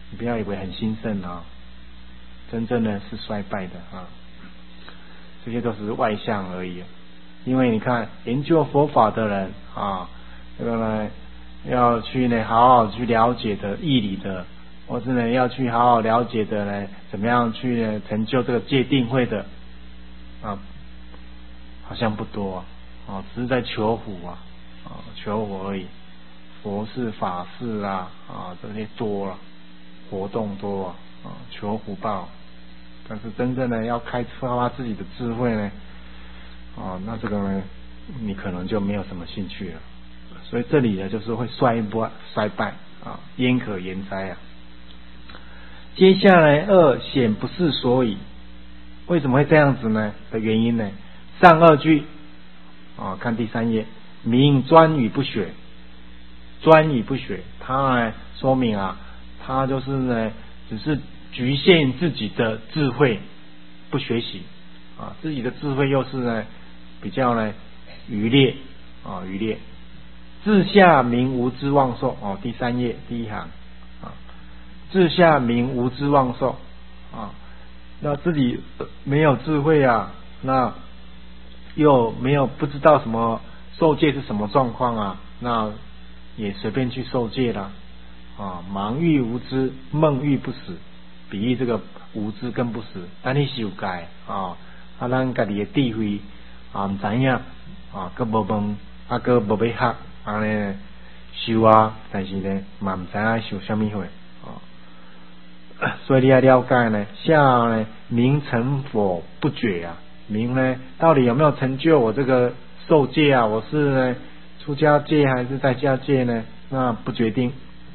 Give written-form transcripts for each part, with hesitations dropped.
你不要以为很兴盛啊，真正的是衰败的啊。这些都是外相而已。因为你看研究佛法的人啊，这个呢要去呢好好去了解的义理的，或是呢要去好好了解的呢怎么样去呢成就这个戒定慧的啊，好像不多啊，只是在求福啊，求福而已。佛事法事啊这些多了，活动多啊，求福报。但是真正的要开发自己的智慧呢，那这个呢，你可能就没有什么兴趣了。所以这里呢，就是会衰败啊，焉可言哉啊！接下来二显不是所以，为什么会这样子呢？的原因呢？上二句看第3页，明专与不学，专与不学，它呢说明它就是呢，只是局限自己的智慧，不学习自己的智慧又是呢比较呢愚劣愚劣。自下明无知妄受第3页第1行自下明无知妄受那自己没有智慧那又没有不知道什么受戒是什么状况那也随便去受戒了盲欲无知，梦欲不死，比喻这个无知跟不死，但你受戒咱家己的智慧唔知影佮无问佮无要学安尼修但是呢嘛唔知影修什么货所以你要了解呢，下呢明成佛不觉明呢到底有没有成就我这个受戒我是呢出家戒还是在家戒呢？那不决定。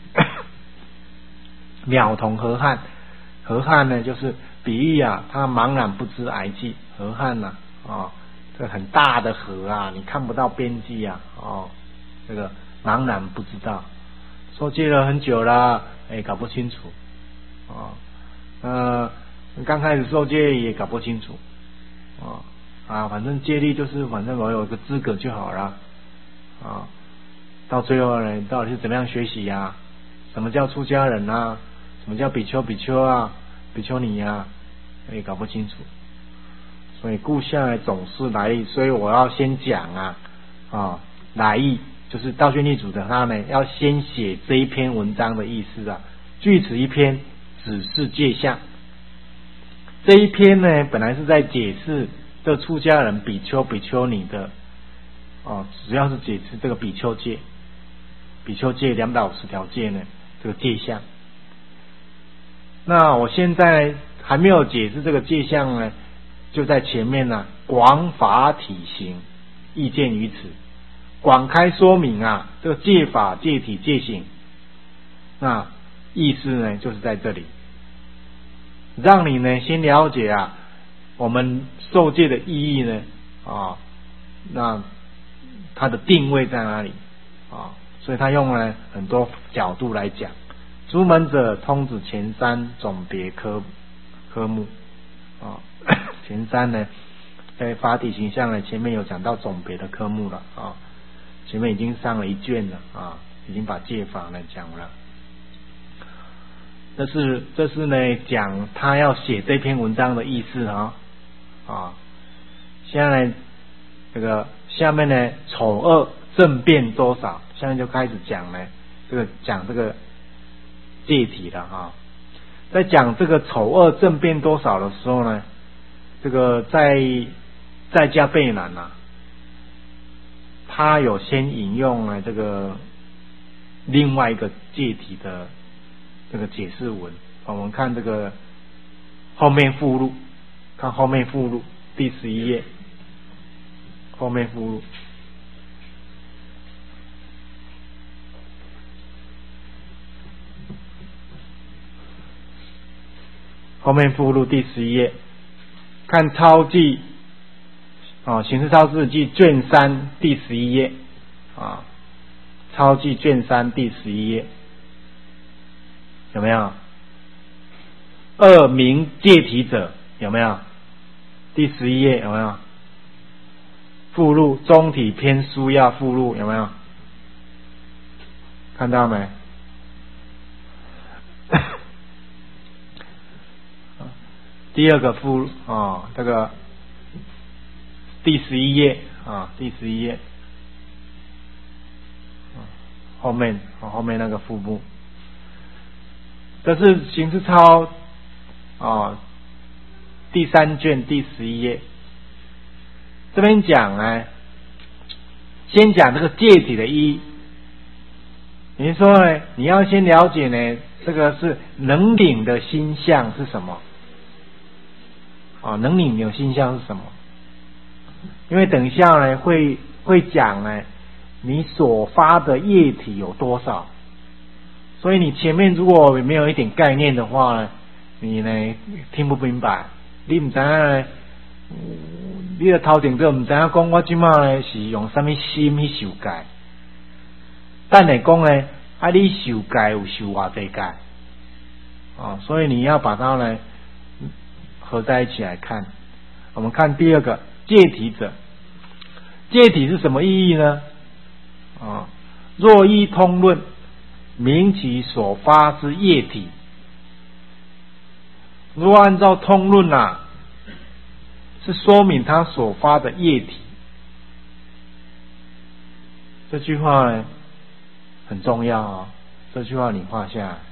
渺同河汉，河汉呢就是比喻他茫然不知癌际，河汉这很大的河你看不到边际这个茫然不知道，受戒了很久了搞不清楚刚开始受戒也搞不清楚反正戒律就是反正我有个资格就好了到最后呢到底是怎么样学习什么叫出家人什么叫比丘比丘比丘尼也搞不清楚。所以故下来总是来意，所以我要先讲来意，就是道宣立主的他呢要先写这一篇文章的意思据此一篇只是戒相。这一篇呢本来是在解释这出家人比丘比丘尼的主要是解释这个比丘戒250条戒呢这个戒相。那我现在还没有解释这个戒相呢，就在前面广法体行意见于此，广开说明这个戒法戒体戒行，那意思呢就是在这里让你呢先了解我们受戒的意义呢那它的定位在哪里所以他用了很多角度来讲。诸门者通指前3总别科目前3呢在法体形象呢前面有讲到总别的科目了前面已经上了1卷了已经把戒法呢讲了。这是呢讲他要写这篇文章的意思现在呢这个下面呢丑恶正变多少，下面就开始讲呢讲这个戒体了在讲这个丑恶正变多少的时候呢，这个在家贝南他有先引用了这个另外一个戒体的这个解释文我们看这个后面附录，看后面附录第11页，后面附录第11页，看抄记刑事超字记卷3第11页抄记卷3第11页有没有？二明戒体者有没有？第11页有没有？附录中体篇书要附录有没有？看到没？ 第二个附这个第11页第11页后面那个副部，这是行事操第3卷第11页。这边讲呢，先讲这个戒体的意义。你说呢，你要先了解呢，这个是能领的心相是什么能领的心相是什么？因为等一下呢会讲呢，你所发的业体有多少，所以你前面如果没有一点概念的话呢，你呢听不明白，你不知道呢，你的头前都不知道讲我今嘛呢是用什么心去受戒，但来讲呢，你受戒有受偌济戒所以你要把它呢合在一起来看。我们看第二个戒体者，戒体是什么意义呢？若依通论，明其所发之业体。如果按照通论是说明他所发的业体。这句话呢很重要这句话你画下来。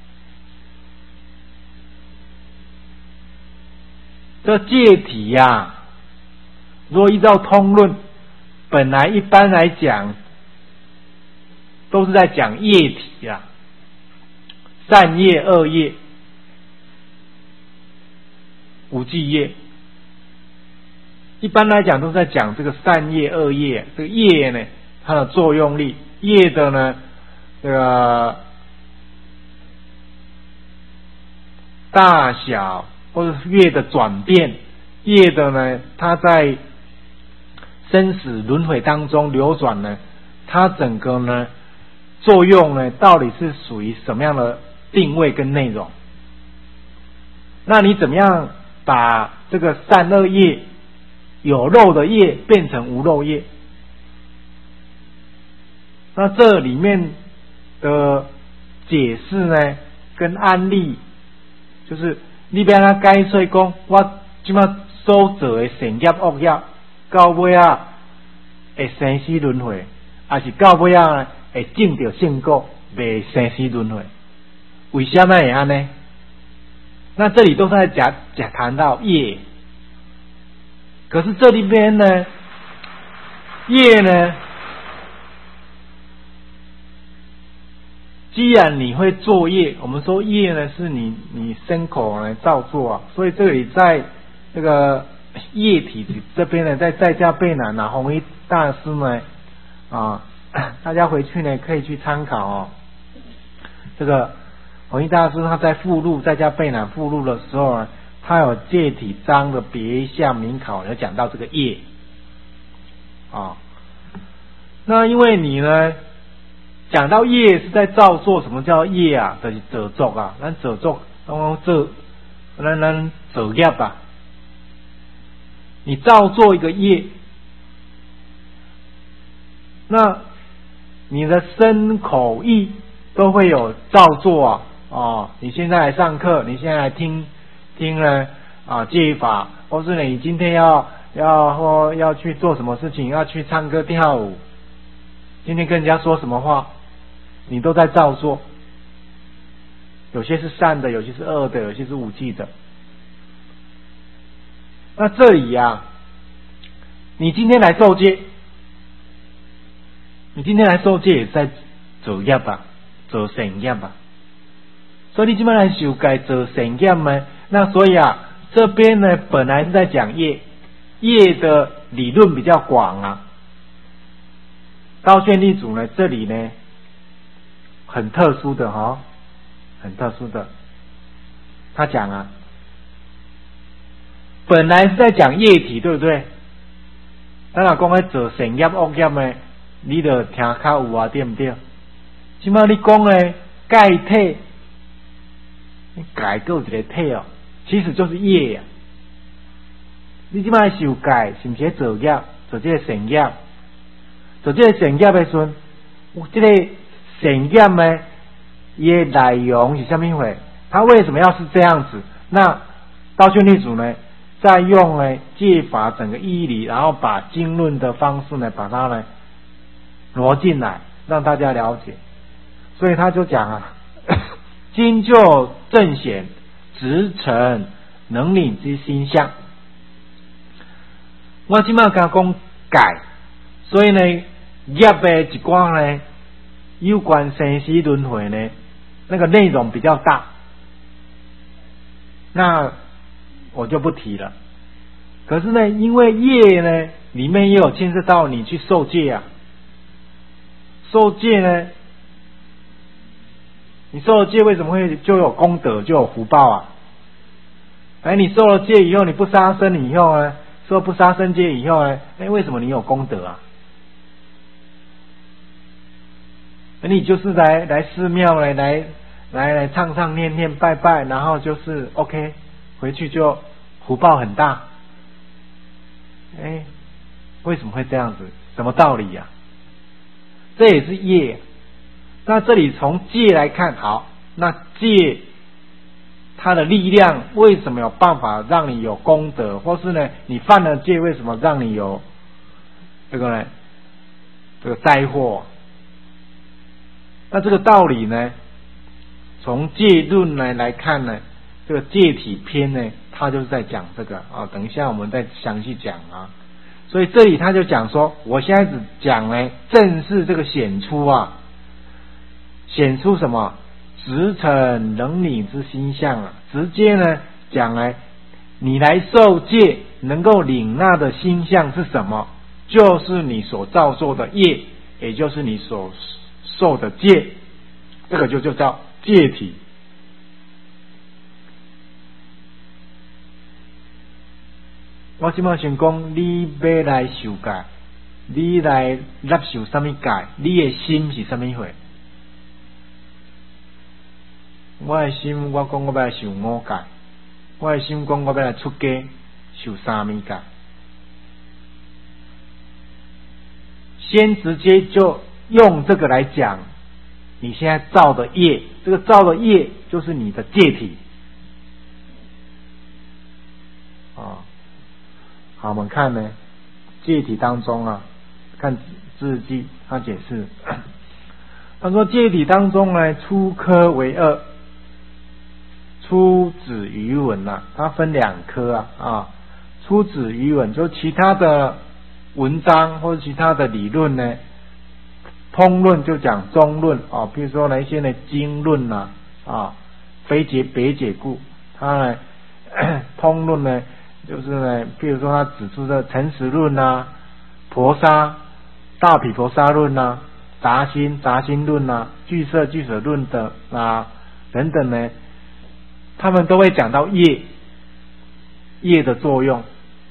这戒体如果依照通论，本来一般来讲都是在讲业体善业、恶业、无记业，一般来讲都是在讲这个善业、恶业。这个业呢，它的作用力，业的呢，这个大小或者业的转变，业的呢，它在生死轮回当中流转呢，它整个呢作用呢，到底是属于什么样的定位跟内容？那你怎么样把这个善恶业、有漏的业变成无漏业？那这里面的解释呢，跟案例，就是你要他解说讲，我即马所做的善业恶业，到尾会生死轮回，还是到尾会证到圣果，袂生死轮回？为什么会安呢？那这里都是在谈到业，可是这里边呢，业呢，既然你会作业，我们说业呢是你身口来造作所以这里在这个业体这边呢，在家备南弘一大师呢大家回去呢可以去参考这个弘一大师他在附录在家备南附录的时候呢，他有戒体章的别项名考有讲到这个业那因为你呢讲到业是在造作，什么叫业就是造作咱造作咱造业你造作一个业，那你的身口意都会有造作你现在来上课，你现在来听呢戒法，或是你今天要去做什么事情，要去唱歌跳舞，今天跟人家说什么话，你都在造作，有些是善的，有些是恶的，有些是无记的。那这里你今天来受戒，你今天来受戒也是在做业做善业所以你今天来受戒做善业呢，那所以这边呢本来是在讲业的理论比较广道宣立祖呢这里呢很特殊的很特殊的，他讲本来是在讲业体，对不对？咱若讲在做善业恶业呢，你就听较有对不对？现在你讲呢戒体，戒还有一个体其实就是业你现在受戒是不是做业，做这个善业，做这个善业的时候，这个善业呢伊的内容是什么回？它为什么要是这样子？那道宣律祖呢，再用呢戒法整个义理，然后把经论的方式呢，把它呢挪进来，让大家了解。所以他就讲啊，经就正显，直成能领之心相。我今麦讲改，所以呢，业的一关呢，有关生死轮回呢，那个内容比较大，那我就不提了。可是呢，因为业呢，里面也有牵涉到你去受戒啊，受戒呢，你受了戒为什么会就有功德就有福报啊？你受了戒以后你不杀生以后呢，受不杀生戒以后呢，为什么你有功德啊？你就是来寺庙来唱唱念念拜拜，然后就是 OK， 回去就福报很大。为什么会这样子？什么道理呀？这也是业。那这里从戒来看，好，那戒它的力量为什么有办法让你有功德，或是呢你犯了戒为什么让你有这个灾祸？那这个道理呢，从戒论来看呢，这个戒体篇呢，它就是在讲这个啊。等一下我们再详细讲啊。所以这里他就讲说，我现在只讲呢，正是这个显出啊，显出什么直成能领之心相啊，直接呢讲呢，你来受戒能够领纳的心相是什么？就是你所造作的业，也就是你所受的戒，这个就叫戒体。我现在先讲，你要来受戒，你来接受什么戒？你的心是什么货？我的心，我讲我要来受5戒，我的心讲我要来出家受3密戒。先直接就用这个来讲，你现在造的业，这个造的业就是你的戒体啊。好，我们看呢，戒体当中啊，看字记他解释，他说戒体当中呢，初科为2，初指语文啊，它分2科啊。初指语文就其他的文章或者其他的理论呢，通论就讲中论啊，比如说一些呢经论啊，非解别解故，它呢通论呢就是呢，譬如说他指出的诚实论婆沙大毗婆沙论杂心论俱舍论的等等呢，他们都会讲到业的作用。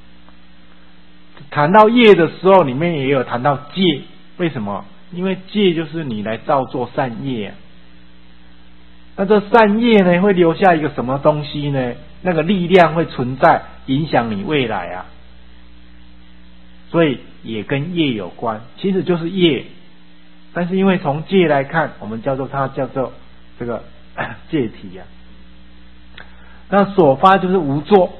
谈到业的时候，里面也有谈到戒。为什么？因为戒就是你来造作善业那这善业呢，会留下一个什么东西呢？那个力量会存在，影响你未来所以也跟业有关，其实就是业。但是因为从戒来看，我们它叫做这个戒体那所发就是无作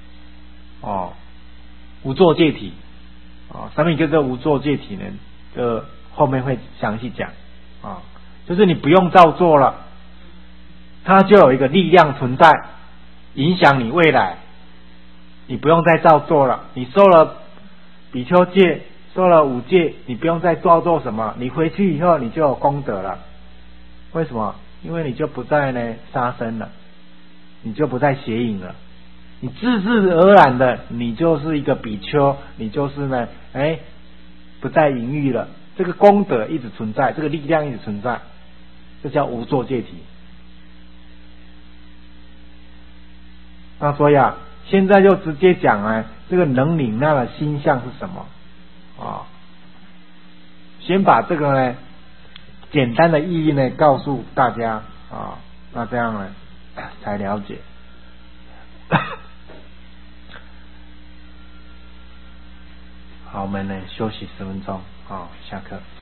无作戒体什么叫做无作戒体呢？这后面会详细讲就是你不用造作了，它就有一个力量存在，影响你未来。你不用再造作了，你受了比丘戒，受了5戒，你不用再造作什么，你回去以后你就有功德了。为什么？因为你就不再呢杀生了，你就不再邪淫了，你自自而然的，你就是一个比丘，你就是呢不再淫欲了。这个功德一直存在，这个力量一直存在，这叫无作戒体。那所以现在就直接讲这个能领纳的心相是什么先把这个呢简单的意义呢告诉大家那这样呢才了解。好，我们呢休息10分钟下课。